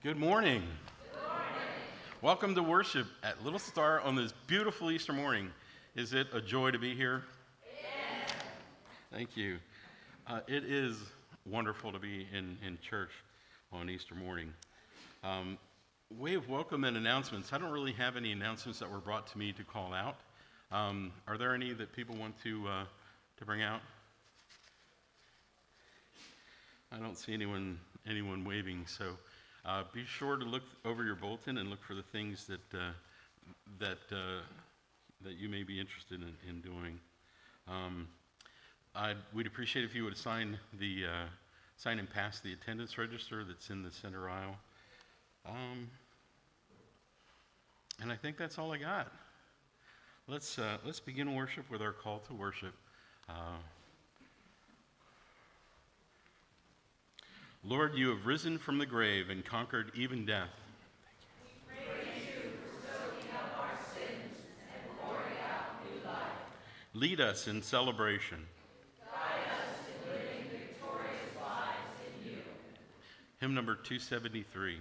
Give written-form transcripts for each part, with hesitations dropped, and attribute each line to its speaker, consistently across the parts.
Speaker 1: Good morning. Welcome to worship at Little Star on this beautiful Easter morning. Is it a joy to be here? Yes. Thank you. It is wonderful to be in church on Easter morning. Way of welcome and announcements. I don't really have any announcements that were brought to me to call out. Are there any that people want to bring out? I don't see anyone waving, so be sure to look over your bulletin and look for the things that you may be interested in doing. We'd appreciate if you would sign and pass the attendance register that's in the center aisle. And I think that's all I got. Let's begin worship with our call to worship. Lord, you have risen from the grave and conquered even death.
Speaker 2: We praise you for soaking up our sins and pouring out new life.
Speaker 1: Lead us in celebration.
Speaker 2: Guide us in living victorious lives in you.
Speaker 1: Hymn number 273.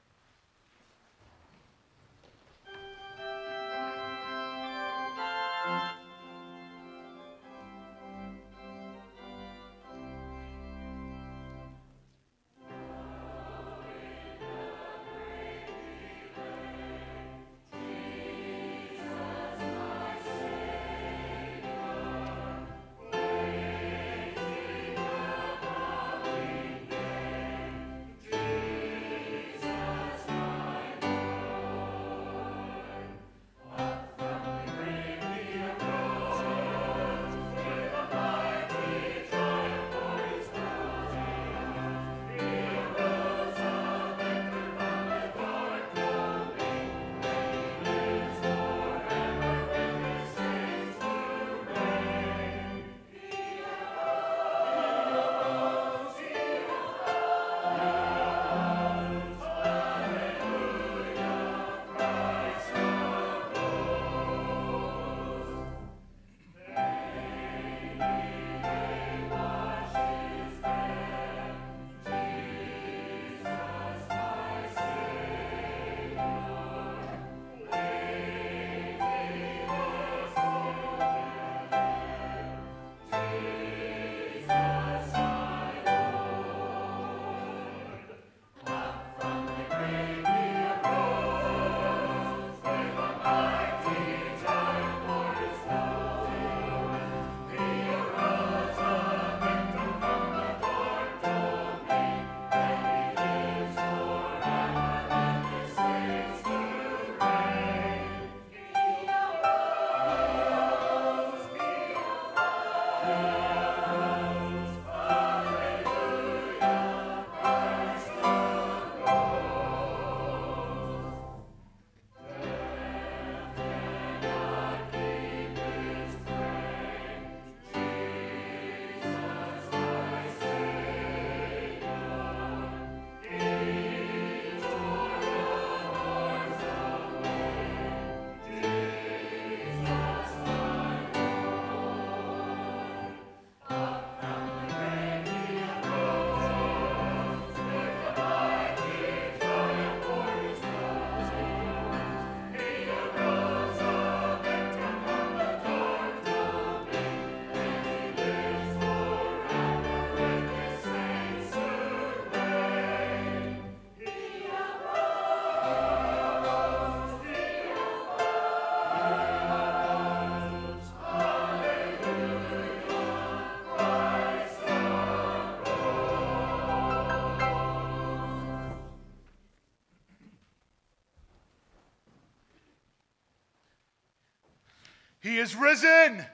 Speaker 3: He is risen.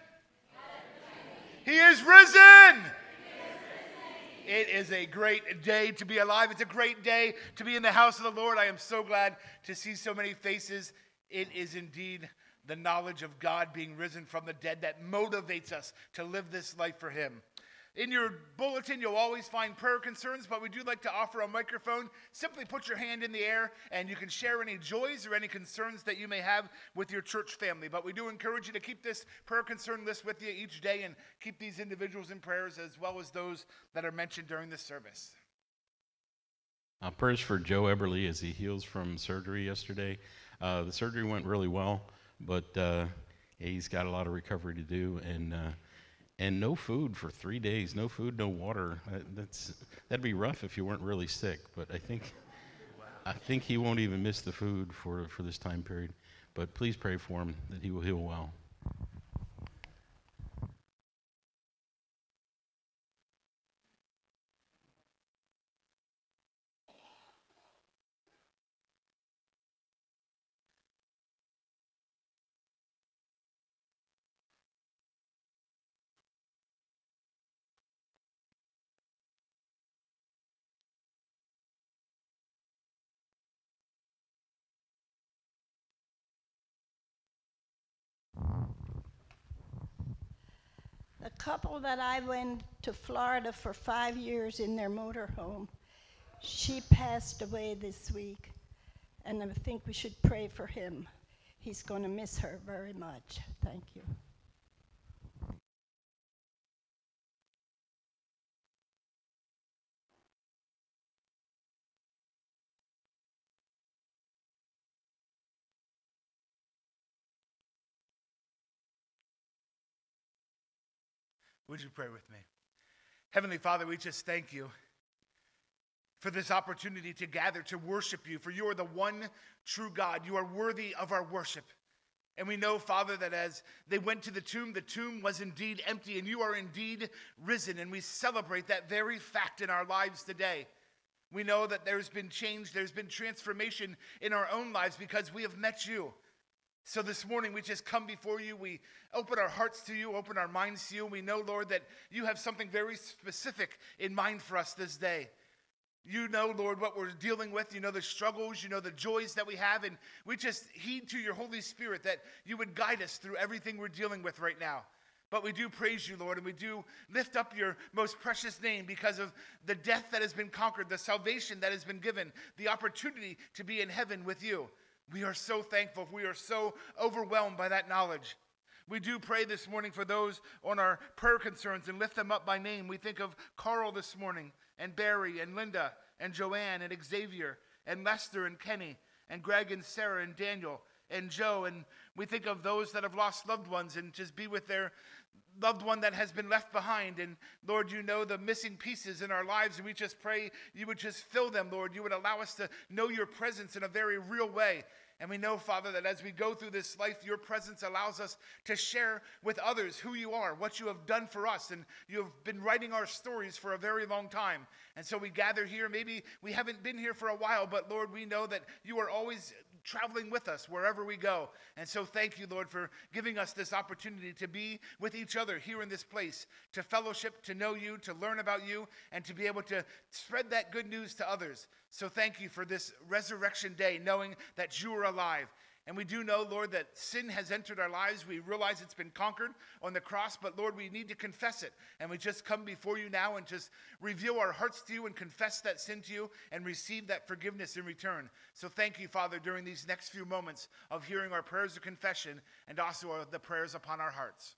Speaker 3: He is risen. It is a great day to be alive. It's a great day to be in the house of the Lord. I am so glad to see so many faces. It is indeed the knowledge of God being risen from the dead that motivates us to live this life for Him. In your bulletin, you'll always find prayer concerns, but we do like to offer a microphone. Simply put your hand in the air, and you can share any joys or any concerns that you may have with your church family. But we do encourage you to keep this prayer concern list with you each day and keep these individuals in prayers as well as those that are mentioned during this service.
Speaker 1: Prayers for Joe Eberly as he heals from surgery yesterday. The surgery went really well, but he's got a lot of recovery to do, and no food for 3 days. No food, no water. That'd be rough if you weren't really sick. But I think he won't even miss the food for this time period. But please pray for him that he will heal well.
Speaker 4: The couple that I went to Florida for 5 years in their motorhome, she passed away this week, and I think we should pray for him. He's going to miss her very much. Thank you.
Speaker 3: Would you pray with me? Heavenly Father, we just thank you for this opportunity to gather to worship you, for you are the one true God. You are worthy of our worship. And we know, Father, that as they went to the tomb was indeed empty, and you are indeed risen, and we celebrate that very fact in our lives today. We know that there's been change, there's been transformation in our own lives because we have met you. So this morning, we just come before you. We open our hearts to you, open our minds to you. We know, Lord, that you have something very specific in mind for us this day. You know, Lord, what we're dealing with. You know the struggles. You know the joys that we have. And we just heed to your Holy Spirit that you would guide us through everything we're dealing with right now. But we do praise you, Lord, and we do lift up your most precious name because of the death that has been conquered, the salvation that has been given, the opportunity to be in heaven with you. We are so thankful. We are so overwhelmed by that knowledge. We do pray this morning for those on our prayer concerns and lift them up by name. We think of Carl this morning, and Barry, and Linda, and Joanne, and Xavier, and Lester, and Kenny, and Greg, and Sarah, and Daniel, and Joe. And we think of those that have lost loved ones and just be with their loved one that has been left behind. And Lord, you know the missing pieces in our lives, and we just pray you would just fill them, Lord. You would allow us to know your presence in a very real way. And we know, Father, that as we go through this life, your presence allows us to share with others who you are, what you have done for us. And you have been writing our stories for a very long time. And so we gather here. Maybe we haven't been here for a while, but Lord, we know that you are always traveling with us wherever we go. And so thank you, Lord, for giving us this opportunity to be with each other here in this place, to fellowship, to know you, to learn about you, and to be able to spread that good news to others. So thank you for this resurrection day, knowing that you are alive. And we do know, Lord, that sin has entered our lives. We realize it's been conquered on the cross, but Lord, we need to confess it. And we just come before you now and just reveal our hearts to you and confess that sin to you and receive that forgiveness in return. So thank you, Father, during these next few moments of hearing our prayers of confession and also the prayers upon our hearts.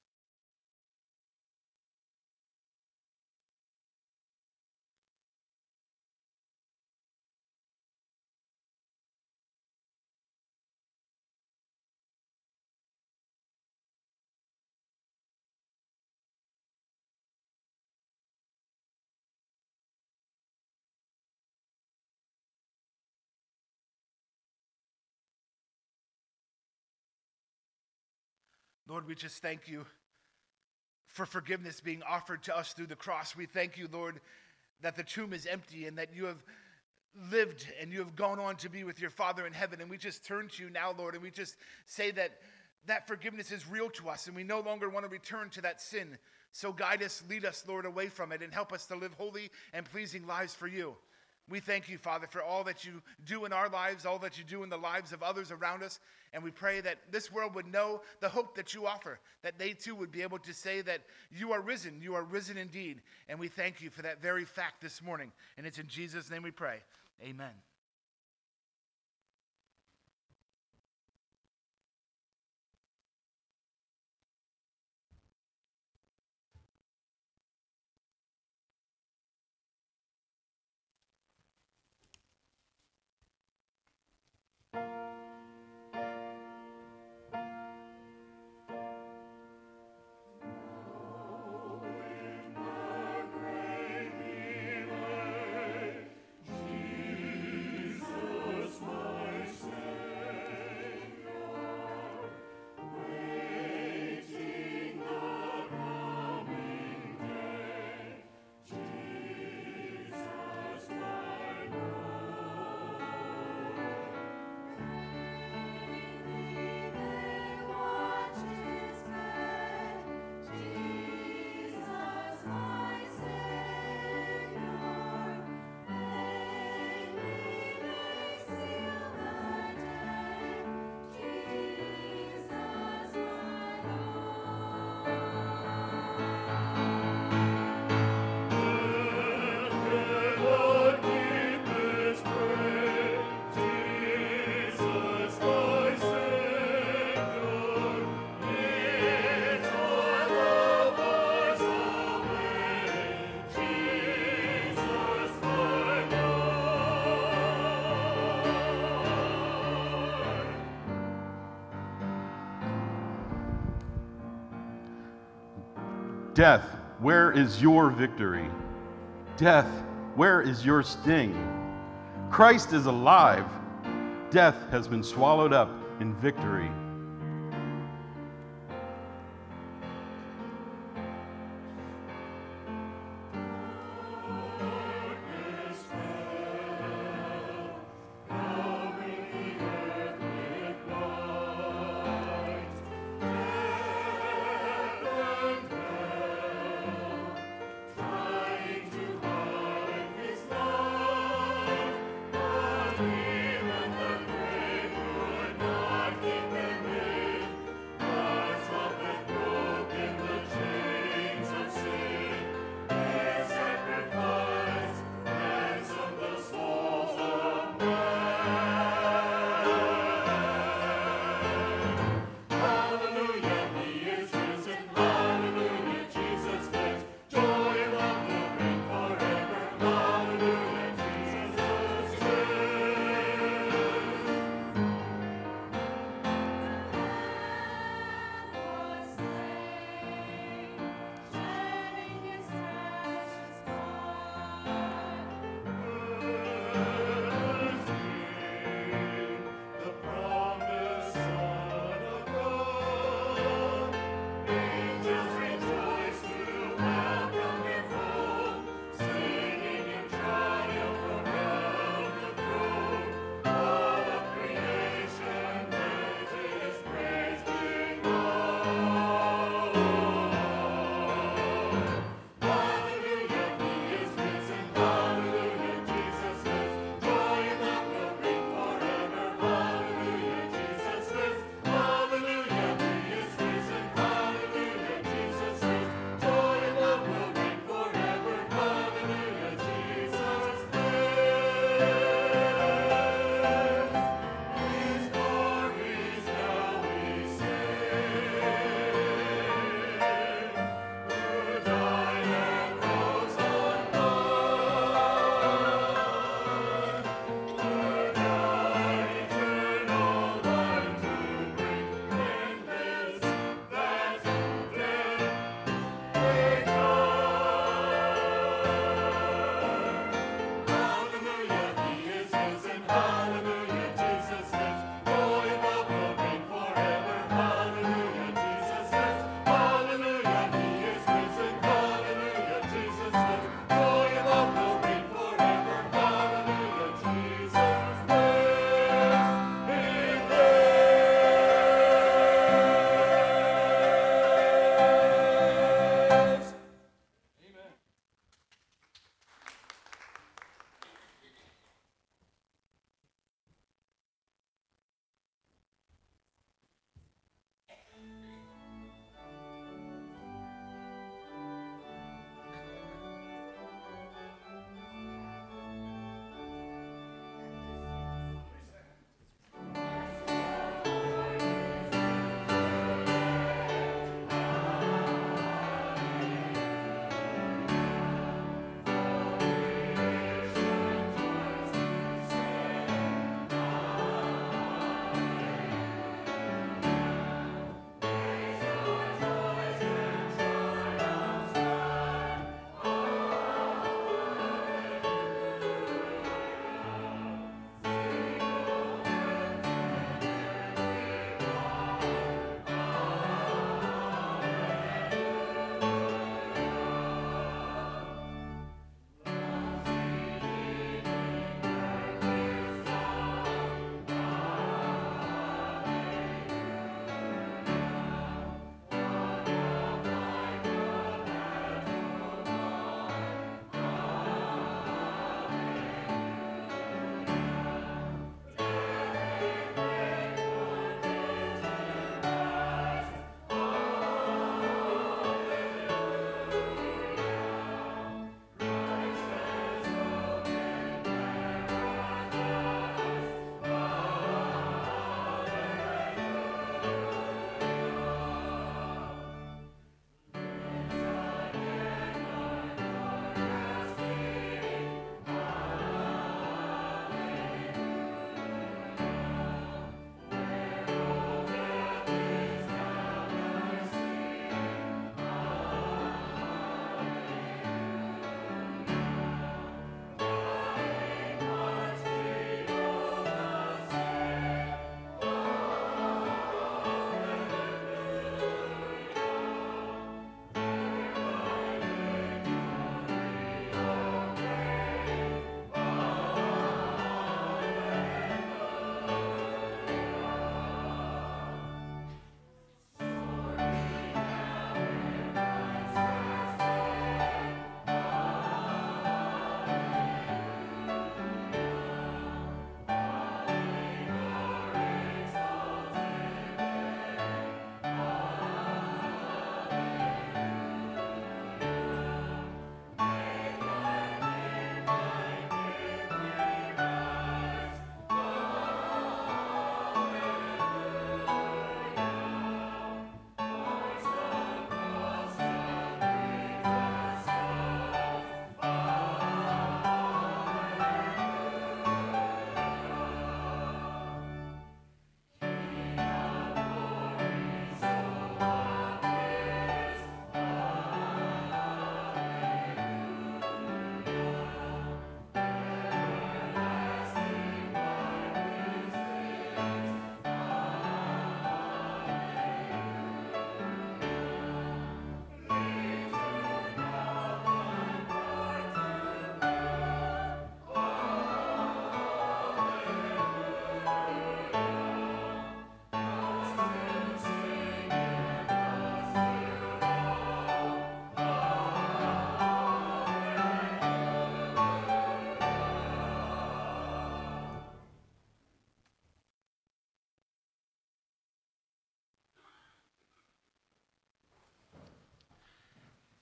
Speaker 3: Lord, we just thank you for forgiveness being offered to us through the cross. We thank you, Lord, that the tomb is empty and that you have lived and you have gone on to be with your Father in heaven. And we just turn to you now, Lord, and we just say that that forgiveness is real to us and we no longer want to return to that sin. So guide us, lead us, Lord, away from it and help us to live holy and pleasing lives for you. We thank you, Father, for all that you do in our lives, all that you do in the lives of others around us. And we pray that this world would know the hope that you offer, that they too would be able to say that you are risen indeed. And we thank you for that very fact this morning. And it's in Jesus' name we pray. Amen.
Speaker 1: Death, where is your victory? Death, where is your sting? Christ is alive. Death has been swallowed up in victory.
Speaker 2: Even the grave would not keep him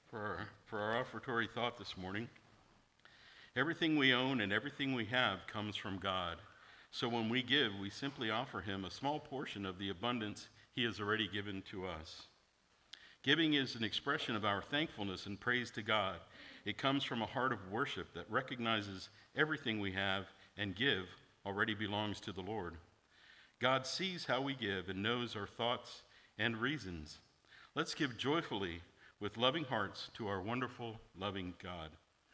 Speaker 1: For our offertory thought this morning, everything we own and everything we have comes from God. So when we give, we simply offer him a small portion of the abundance he has already given to us. Giving is an expression of our thankfulness and praise to God. It comes from a heart of worship that recognizes everything we have and give already belongs to the Lord. God sees how we give and knows our thoughts and reasons. Let's give joyfully with loving hearts to our wonderful, loving God.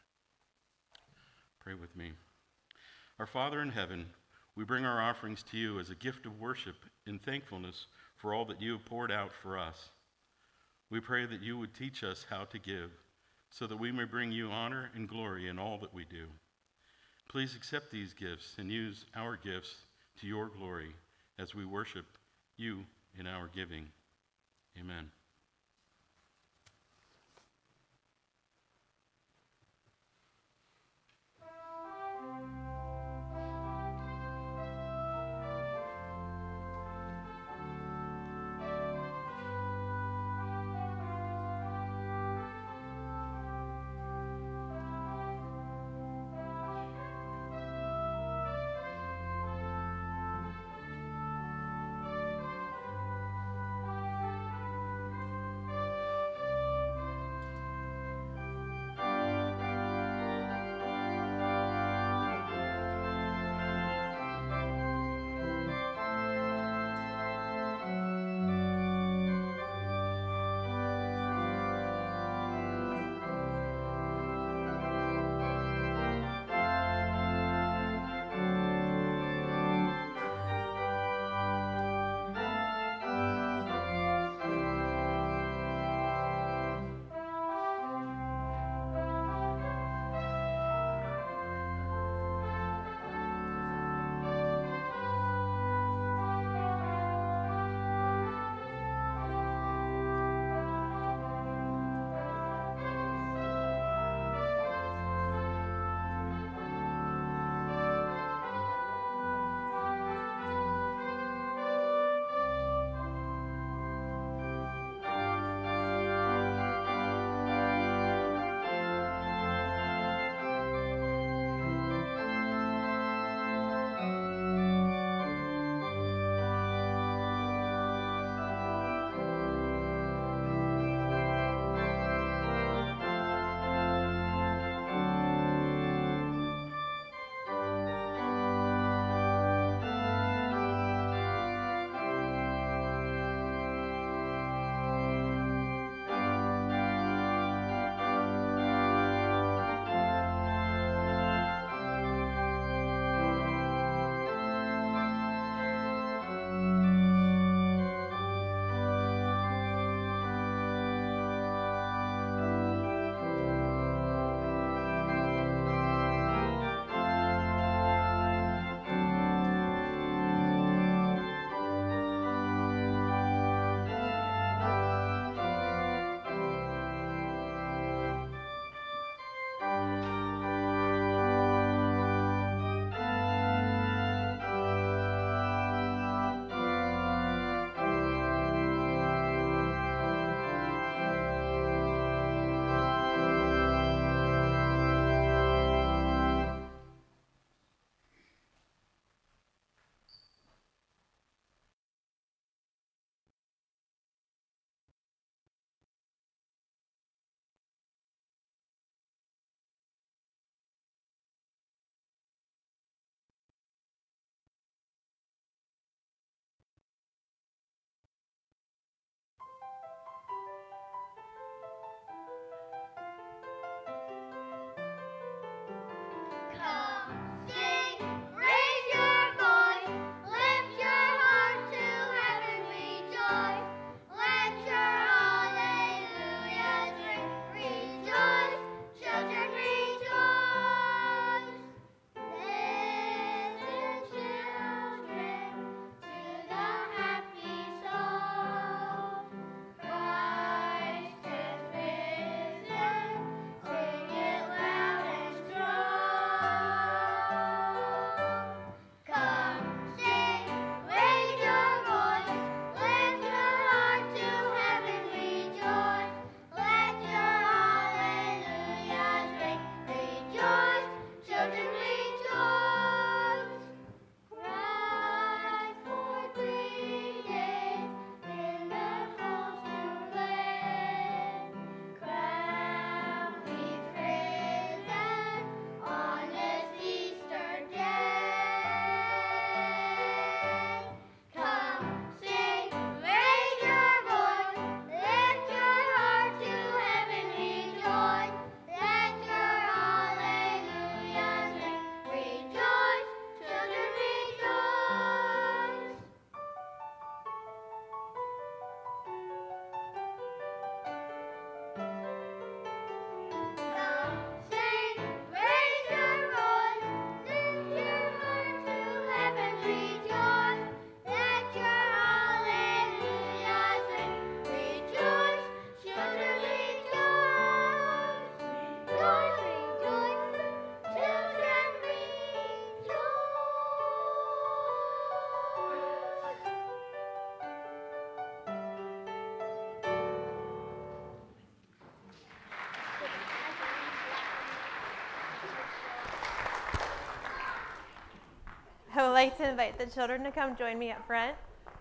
Speaker 1: Pray with me. Our Father in heaven, we bring our offerings to you as a gift of worship in thankfulness for all that you have poured out for us. We pray that you would teach us how to give so that we may bring you honor and glory in all that we do. Please accept these gifts and use our gifts to your glory as we worship you in our giving. Amen.
Speaker 2: like to invite the children to come join me up front.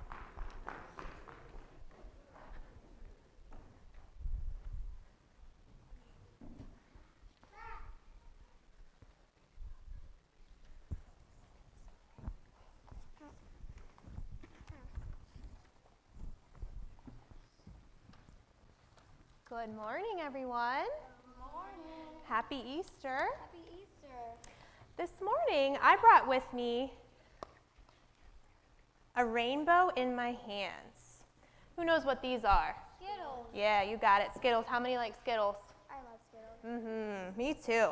Speaker 2: Good morning, everyone.
Speaker 5: Good morning.
Speaker 2: Happy Easter.
Speaker 5: Happy Easter.
Speaker 2: This morning, I brought with me a rainbow in my hands. Who knows what these are?
Speaker 5: Skittles.
Speaker 2: Yeah, you got it. Skittles. How many like Skittles?
Speaker 5: I love Skittles.
Speaker 2: Me too.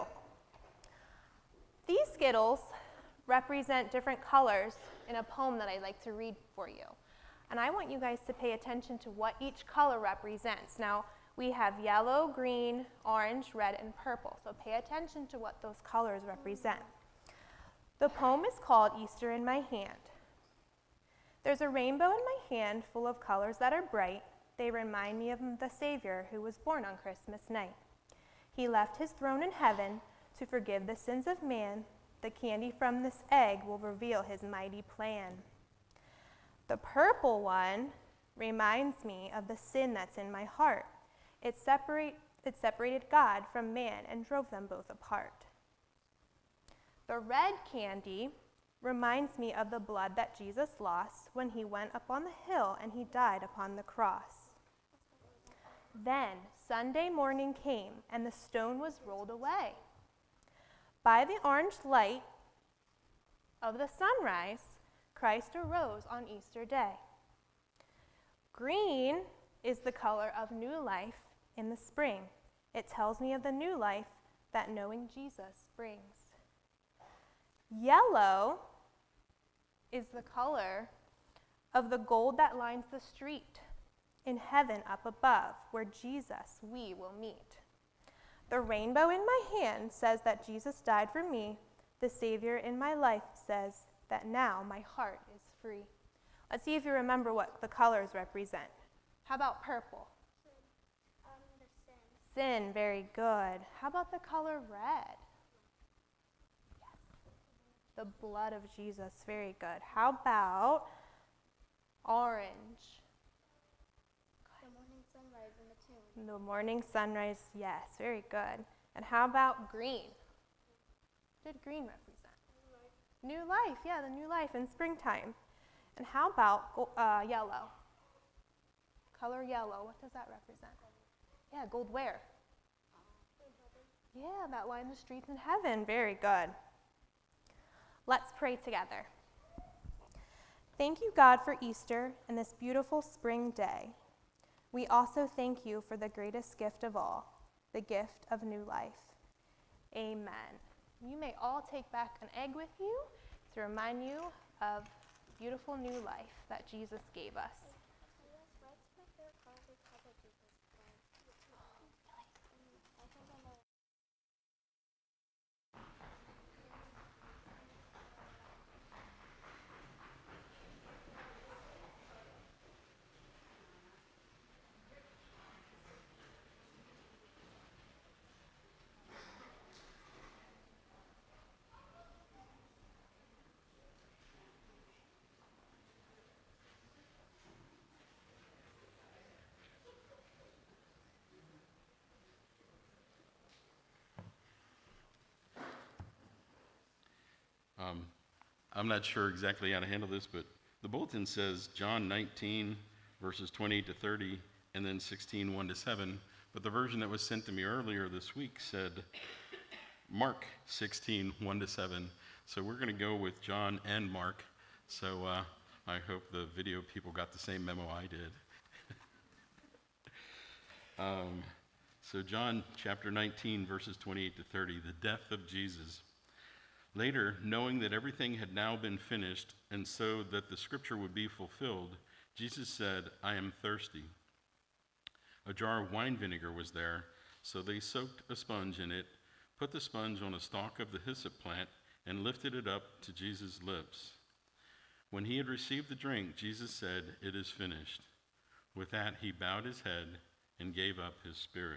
Speaker 2: These Skittles represent different colors in a poem that I'd like to read for you. And I want you guys to pay attention to what each color represents. Now, we have yellow, green, orange, red, and purple. So pay attention to what those colors represent. The poem is called Easter in My Hand. There's a rainbow in my hand full of colors that are bright. They remind me of the Savior who was born on Christmas night. He left his throne in heaven to forgive the sins of man. The candy from this egg will reveal his mighty plan. The purple one reminds me of the sin that's in my heart. It separated God from man and drove them both apart. The red candy reminds me of the blood that Jesus lost when he went up on the hill and he died upon the cross. Then Sunday morning came and the stone was rolled away. By the orange light of the sunrise, Christ arose on Easter Day. Green is the color of new life in the spring. It tells me of the new life that knowing Jesus brings. Yellow is the color of the gold that lines the street in heaven up above, where Jesus we will meet. The rainbow in my hand says that Jesus died for me. The Savior in my life says that now my heart is free. Let's see if you remember what the colors represent. How about purple?
Speaker 5: The sin.
Speaker 2: Sin, very good. How about the color red? Yes. The blood of Jesus, very good. How about orange?
Speaker 5: The morning sunrise in the tomb.
Speaker 2: The morning sunrise, yes, very good. And how about green? What did green represent? New life, yeah, the new life in springtime. And how about yellow? Color yellow, what does that represent? Yeah, gold where? Yeah, that line the streets in heaven. Very good. Let's pray together. Thank you, God, for Easter and this beautiful spring day. We also thank you for the greatest gift of all, the gift of new life. Amen. You may all take back an egg with you to remind you of beautiful new life that Jesus gave us.
Speaker 1: I'm not sure exactly how to handle this, but the bulletin says John 19, verses 28 to 30, and then 16, 1 to 7. But the version that was sent to me earlier this week said Mark 16, 1 to 7. So we're going to go with John and Mark. So I hope the video people got the same memo I did. So John chapter 19, verses 28 to 30, the death of Jesus. Later, knowing that everything had now been finished, and so that the scripture would be fulfilled, Jesus said, I am thirsty. A jar of wine vinegar was there, so they soaked a sponge in it, put the sponge on a stalk of the hyssop plant, and lifted it up to Jesus' lips. When he had received the drink, Jesus said, It is finished. With that, he bowed his head and gave up his spirit.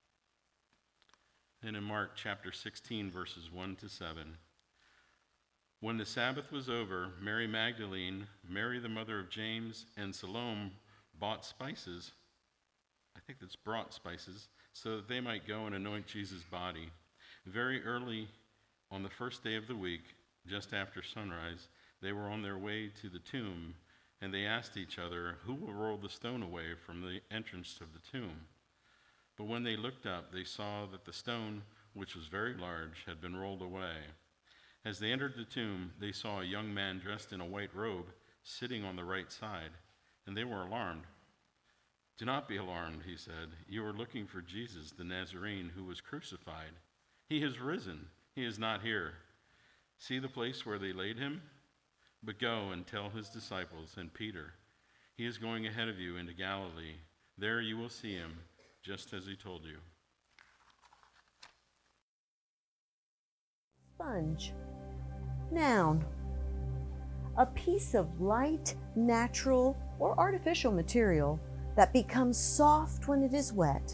Speaker 1: Then in Mark chapter 16, verses 1 to 7, When the Sabbath was over, Mary Magdalene, Mary the mother of James, and Salome bought spices, I think that's brought spices, so that they might go and anoint Jesus' body. Very early on the first day of the week, just after sunrise, they were on their way to the tomb, and they asked each other, "Who will roll the stone away from the entrance of the tomb?" But when they looked up, they saw that the stone, which was very large, had been rolled away. As they entered the tomb, they saw a young man dressed in a white robe sitting on the right side, and they were alarmed. "Do not be alarmed," he said. "You are looking for Jesus, the Nazarene, who was crucified. He has risen. He is not here. See the place where they laid him? But go and tell his disciples and Peter, he is going ahead of you into Galilee. There you will see him, just as he told you."
Speaker 6: Sponge. Noun. A piece of light, natural, or artificial material that becomes soft when it is wet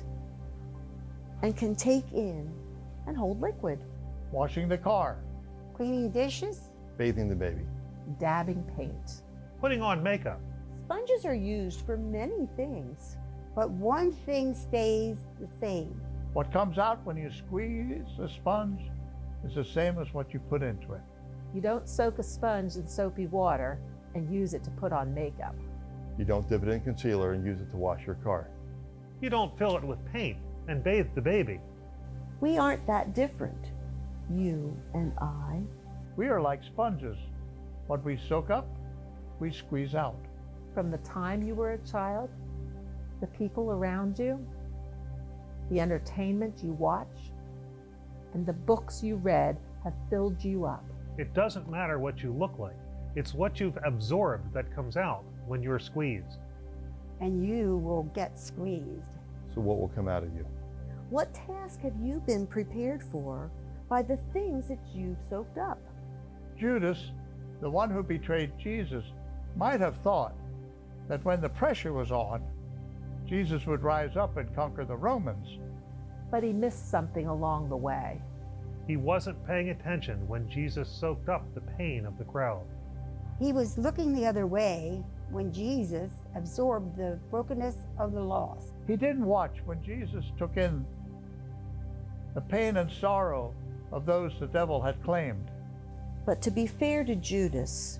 Speaker 6: and can take in and hold liquid.
Speaker 7: Washing the car,
Speaker 8: Cleaning dishes?
Speaker 9: Bathing the baby.
Speaker 6: Dabbing paint.
Speaker 7: putting on makeup,
Speaker 6: Sponges are used for many things.
Speaker 8: But one thing stays the same.
Speaker 7: what comes out when you squeeze a sponge is the same as what you put into it.
Speaker 6: You don't soak a sponge in soapy water and use it to put on makeup.
Speaker 9: You don't dip it in concealer and use it to wash your car.
Speaker 7: You don't fill it with paint and bathe the baby.
Speaker 6: We aren't that different, you and I.
Speaker 7: We are like sponges. What we soak up, we squeeze out.
Speaker 6: From the time you were a child, the people around you, the entertainment you watched, and the books you read have filled you up.
Speaker 7: It doesn't matter what you look like. It's what you've absorbed that comes out when you're squeezed.
Speaker 8: And you will get squeezed.
Speaker 9: So what will come out of you?
Speaker 6: What task have you been prepared for by the things that you've soaked up?
Speaker 7: Judas, the one who betrayed Jesus, might have thought that when the pressure was on, Jesus would rise up and conquer the Romans.
Speaker 6: But he missed something along the way.
Speaker 7: He wasn't paying attention when Jesus soaked up the pain of the crowd.
Speaker 8: He was looking the other way when Jesus absorbed the brokenness of the lost.
Speaker 7: He didn't watch when Jesus took in the pain and sorrow of those the devil had claimed.
Speaker 6: But to be fair to Judas,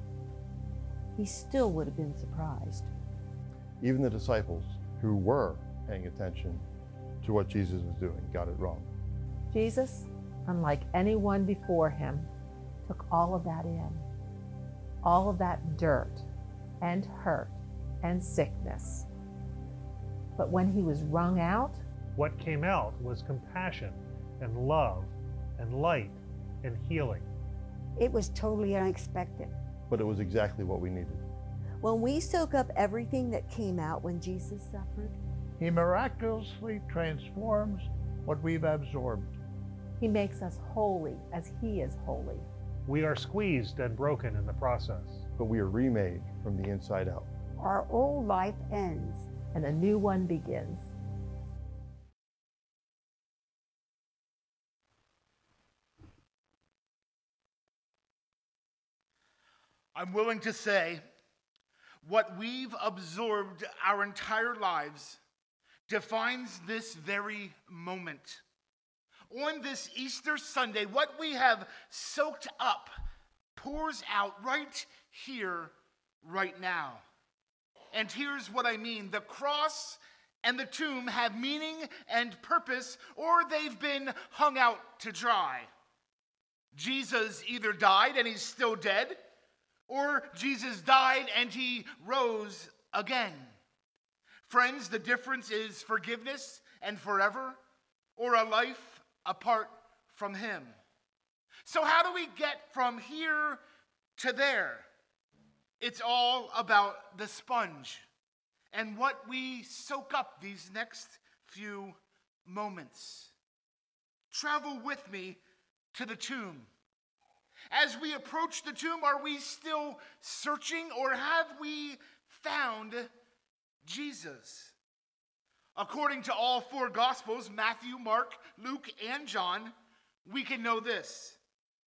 Speaker 6: he still would have been surprised.
Speaker 9: Even the disciples who were paying attention to what Jesus was doing got it wrong.
Speaker 6: Jesus, unlike anyone before him, took all of that in. All of that dirt and hurt and sickness. But when he was wrung out,
Speaker 7: What came out was compassion and love and light and healing.
Speaker 8: It was totally unexpected.
Speaker 9: But it was exactly what we needed.
Speaker 6: when we soak up everything that came out when Jesus suffered,
Speaker 7: He miraculously transforms what we've absorbed.
Speaker 6: he makes us holy as he is holy.
Speaker 7: We are squeezed and broken in the process.
Speaker 9: But we are remade from the inside out.
Speaker 8: Our old life ends.
Speaker 6: And a new one begins.
Speaker 3: I'm willing to say what we've absorbed our entire lives defines this very moment. On this Easter Sunday, what we have soaked up pours out right here, right now. And here's what I mean. The cross and the tomb have meaning and purpose, or they've been hung out to dry. Jesus either died and he's still dead, or Jesus died and he rose again. Friends, the difference is forgiveness and forever, or a life apart from him. So how do we get from here to there? It's all about the sponge and what we soak up these next few moments. Travel with me to the tomb. As we approach the tomb, are we still searching, or have we found Jesus? According to all four Gospels, Matthew, Mark, Luke, and John, we can know this.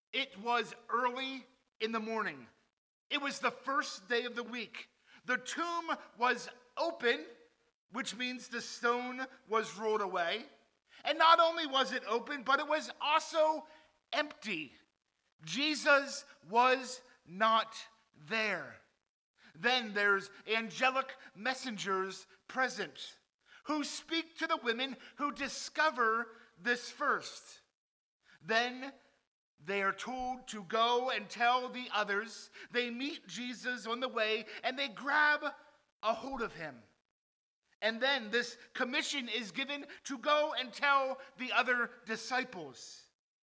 Speaker 3: It was early in the morning. It was the first day of the week. The tomb was open, which means the stone was rolled away. And not only was it open, but it was also empty. Jesus was not there. Then there's angelic messengers present who speak to the women who discover this first. Then they are told to go and tell the others. They meet Jesus on the way and they grab a hold of him. And then this commission is given to go and tell the other disciples.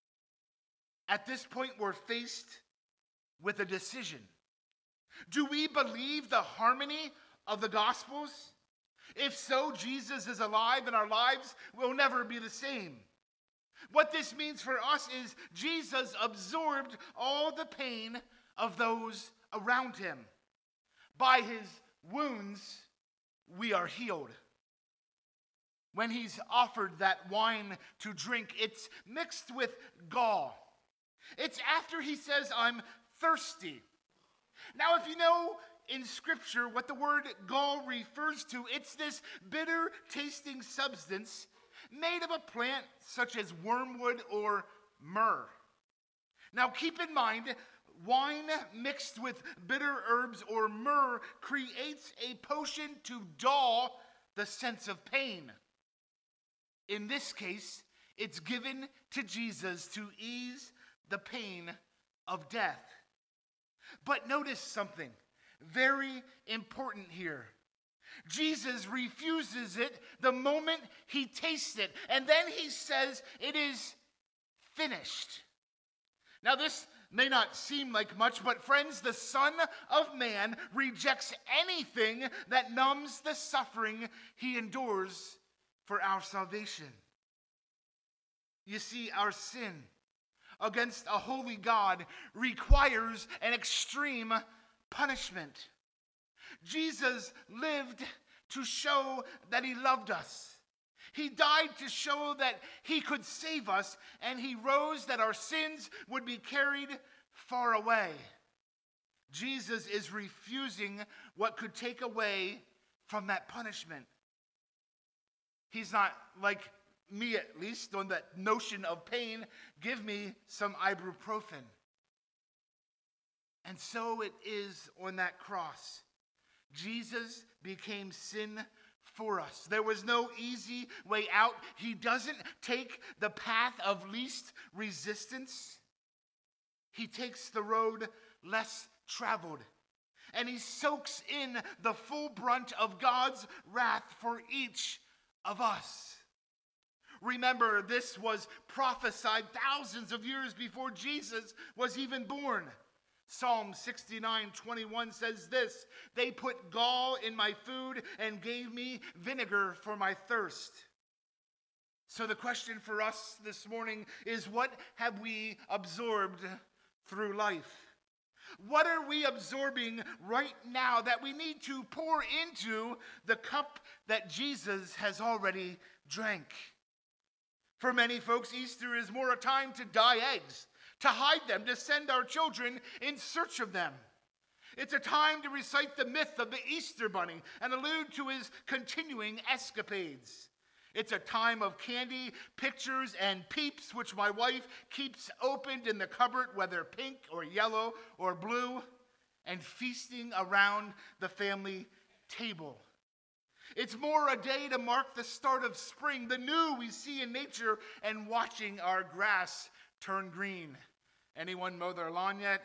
Speaker 3: At this point, we're faced with a decision. Do we believe the harmony of the Gospels? If so, Jesus is alive and our lives will never be the same. What this means for us is Jesus absorbed all the pain of those around him. By his wounds, we are healed. When he's offered that wine to drink, it's mixed with gall. It's after he says, I'm thirsty. Now, if you know in Scripture what the word gall refers to, it's this bitter tasting substance made of a plant such as wormwood or myrrh. Now, keep in mind, wine mixed with bitter herbs or myrrh creates a potion to dull the sense of pain. In this case, it's given to Jesus to ease the pain of death. But notice something very important here. Jesus refuses it the moment he tastes it, and then he says it is finished. Now, this may not seem like much, but friends, the Son of Man rejects anything that numbs the suffering he endures for our salvation. You see, our sin against a holy God requires an extreme punishment. Jesus lived to show that he loved us. He died to show that he could save us, and he rose that our sins would be carried far away. Jesus is refusing what could take away from that punishment. He's not like me, at least, on that notion of pain. Give me some ibuprofen. And so it is on that cross. Jesus became sin for us. There was no easy way out. He doesn't take the path of least resistance. He takes the road less traveled. And he soaks in the full brunt of God's wrath for each of us. Remember, this was prophesied thousands of years before Jesus was even born. Psalm 69:21 says this, "They put gall in my food and gave me vinegar for my thirst." So the question for us this morning is, what have we absorbed through life? What are we absorbing right now that we need to pour into the cup that Jesus has already drank? For many folks, Easter is more a time to dye eggs, to hide them, to send our children in search of them. It's a time to recite the myth of the Easter Bunny and allude to his continuing escapades. It's a time of candy, pictures, and peeps, which my wife keeps opened in the cupboard, whether pink or yellow or blue, and feasting around the family table. It's more a day to mark the start of spring, the new we see in nature, and watching our grass turn green. Anyone mow their lawn yet?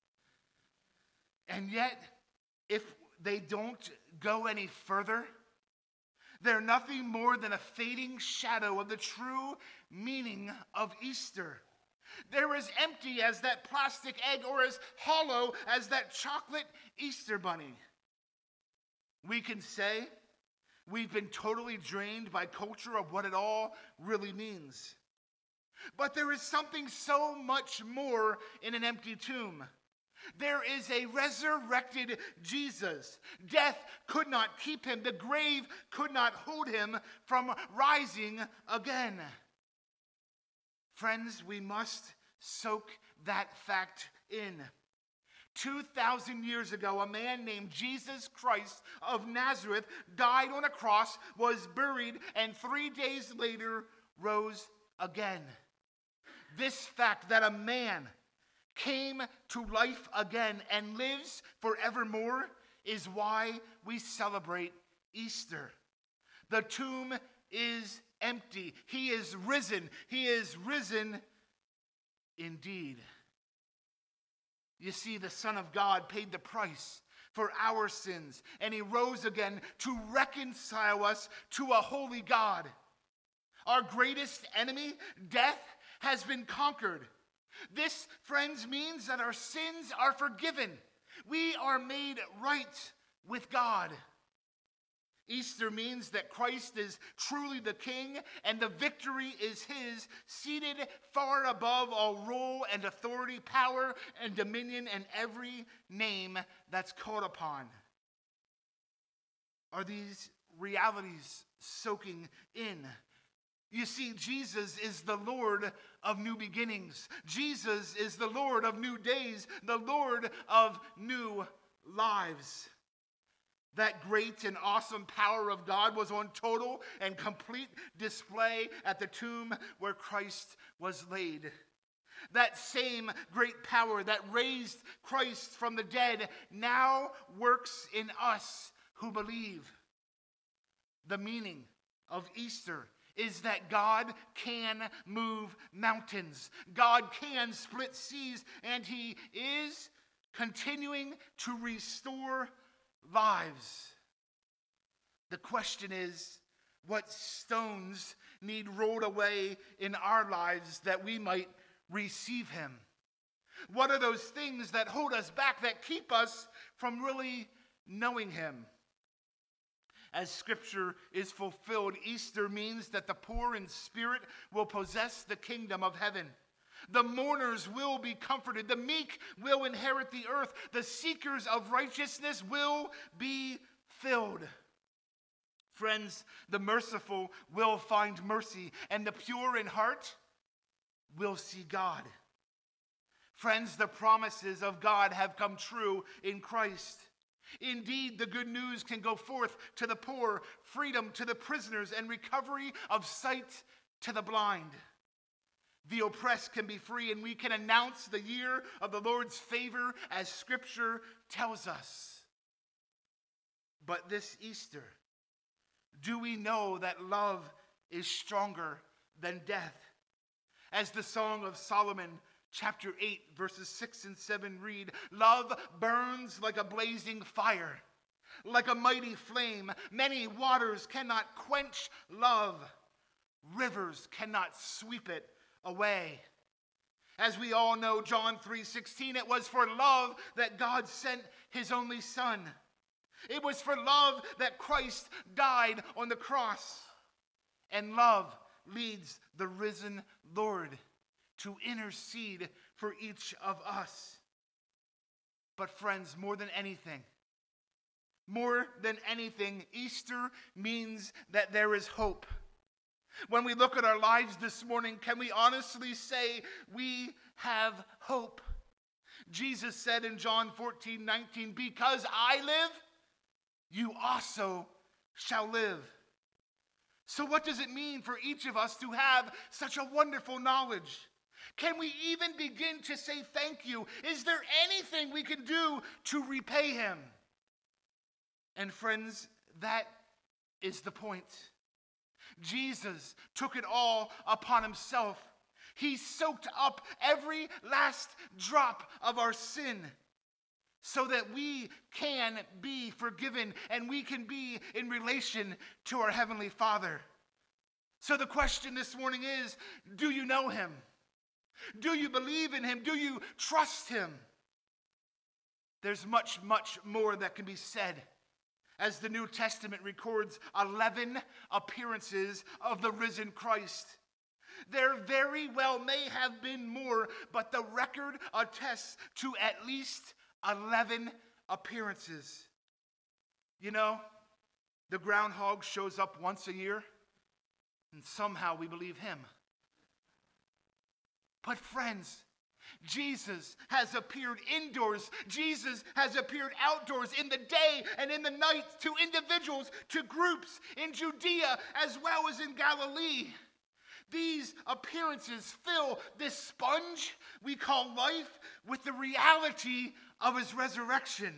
Speaker 3: And yet, if they don't go any further, they're nothing more than a fading shadow of the true meaning of Easter. They're as empty as that plastic egg or as hollow as that chocolate Easter bunny. We can say we've been totally drained by culture of what it all really means. But there is something so much more in an empty tomb. There is a resurrected Jesus. Death could not keep him. The grave could not hold him from rising again. Friends, we must soak that fact in. 2,000 years ago, a man named Jesus Christ of Nazareth died on a cross, was buried, and 3 days later rose again. This fact that a man came to life again and lives forevermore is why we celebrate Easter. The tomb is empty. He is risen. He is risen indeed. You see, the Son of God paid the price for our sins, and he rose again to reconcile us to a holy God. Our greatest enemy, death, has been conquered. This, friends, means that our sins are forgiven. We are made right with God. Easter means that Christ is truly the King, and the victory is his, seated far above all rule and authority, power and dominion, and every name that's called upon. Are these realities soaking in? You see, Jesus is the Lord of new beginnings. Jesus is the Lord of new days, the Lord of new lives. That great and awesome power of God was on total and complete display at the tomb where Christ was laid. That same great power that raised Christ from the dead now works in us who believe. The meaning of Easter is that God can move mountains. God can split seas, and he is continuing to restore lives. The question is, what stones need rolled away in our lives that we might receive him? What are those things that hold us back, that keep us from really knowing him? As Scripture is fulfilled, Easter means that the poor in spirit will possess the kingdom of heaven. The mourners will be comforted. The meek will inherit the earth. The seekers of righteousness will be filled. Friends, the merciful will find mercy, and the pure in heart will see God. Friends, the promises of God have come true in Christ. Indeed, the good news can go forth to the poor, freedom to the prisoners, and recovery of sight to the blind. The oppressed can be free, and we can announce the year of the Lord's favor as Scripture tells us. But this Easter, do we know that love is stronger than death? As the Song of Solomon, chapter 8, verses 6 and 7 read, love burns like a blazing fire, like a mighty flame. Many waters cannot quench love. Rivers cannot sweep it away. As we all know, John 3:16, it was for love that God sent his only Son. It was for love that Christ died on the cross. And love leads the risen Lord to intercede for each of us. But friends, more than anything, Easter means that there is hope. When we look at our lives this morning, can we honestly say we have hope? Jesus said in John 14:19, because I live, you also shall live. So what does it mean for each of us to have such a wonderful knowledge? Can we even begin to say thank you? Is there anything we can do to repay him? And friends, that is the point. Jesus took it all upon himself. He soaked up every last drop of our sin so that we can be forgiven and we can be in relation to our Heavenly Father. So the question this morning is, do you know him? Do you believe in him? Do you trust him? There's much, much more that can be said, as the New Testament records 11 appearances of the risen Christ. There very well may have been more, but the record attests to at least 11 appearances. You know, the groundhog shows up once a year, and somehow we believe him. But friends, Jesus has appeared indoors. Jesus has appeared outdoors in the day and in the night to individuals, to groups in Judea as well as in Galilee. These appearances fill this sponge we call life with the reality of his resurrection.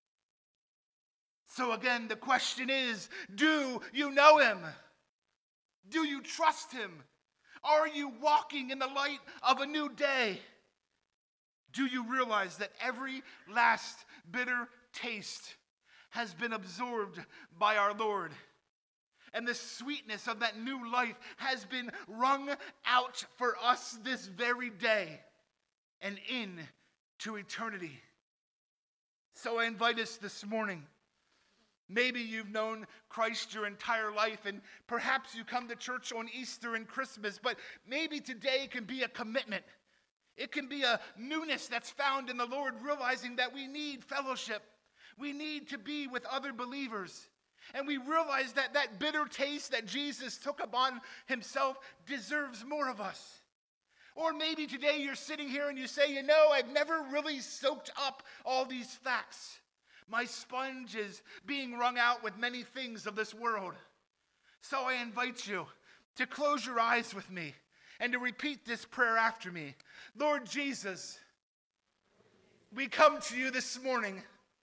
Speaker 3: So again, the question is, do you know him? Do you trust him? Are you walking in the light of a new day? Do you realize that every last bitter taste has been absorbed by our Lord? And the sweetness of that new life has been wrung out for us this very day and into eternity. So I invite us this morning. Maybe you've known Christ your entire life, and perhaps you come to church on Easter and Christmas, but maybe today can be a commitment. It can be a newness that's found in the Lord, realizing that we need fellowship. We need to be with other believers. And we realize that that bitter taste that Jesus took upon himself deserves more of us. Or maybe today you're sitting here and you say, I've never really soaked up all these facts. My sponge is being wrung out with many things of this world. So I invite you to close your eyes with me and to repeat this prayer after me. Lord Jesus, we come to you this morning.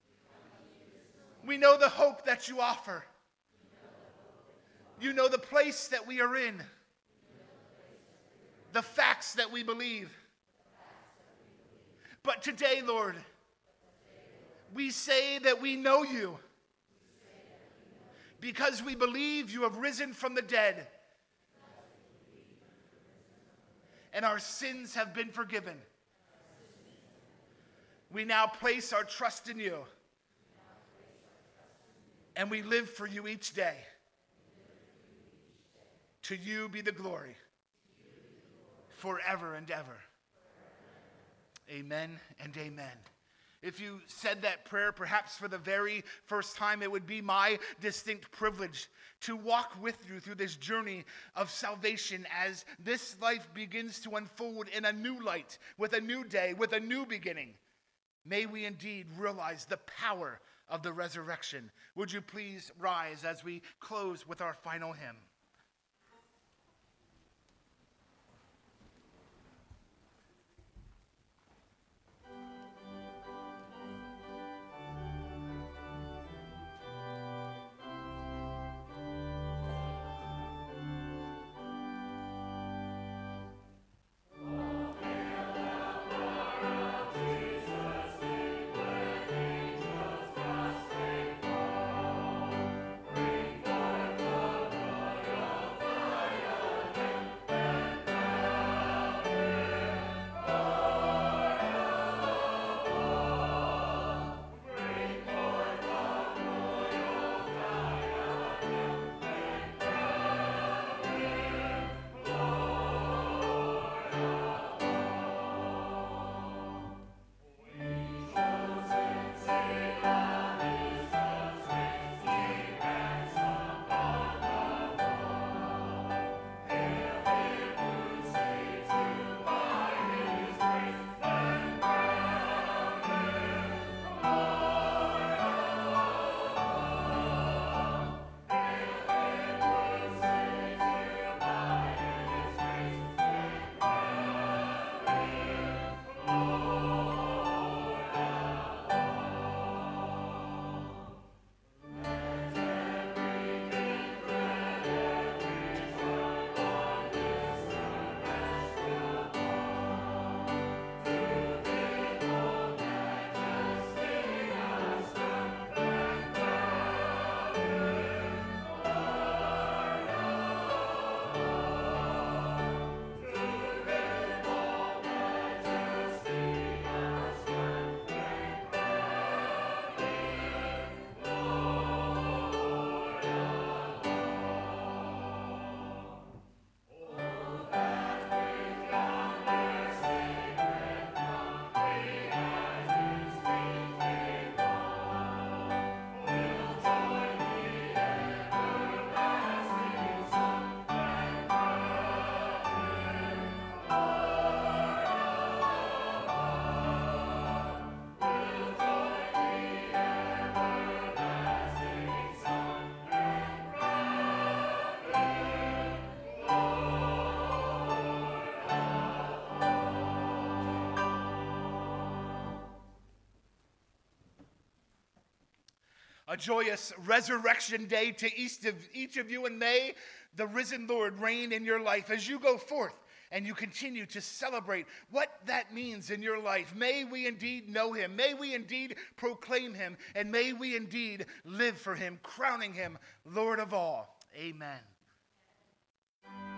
Speaker 3: We know the hope that you offer. You know the place that we are in. The facts that we believe. But today, Lord, we say that we know you because we believe you have risen from the dead and our sins have been forgiven. We now place our trust in you. And we live for you each day. To you be the glory. Forever and ever. Amen and amen. If you said that prayer perhaps for the very first time, it would be my distinct privilege to walk with you through this journey of salvation as this life begins to unfold in a new light, with a new day, with a new beginning. May we indeed realize the power of the resurrection. Would you please rise as we close with our final hymn? A joyous resurrection day to each of you, and may the risen Lord reign in your life as you go forth and you continue to celebrate what that means in your life. May we indeed know him. May we indeed proclaim him. And may we indeed live for him, crowning him Lord of all. Amen.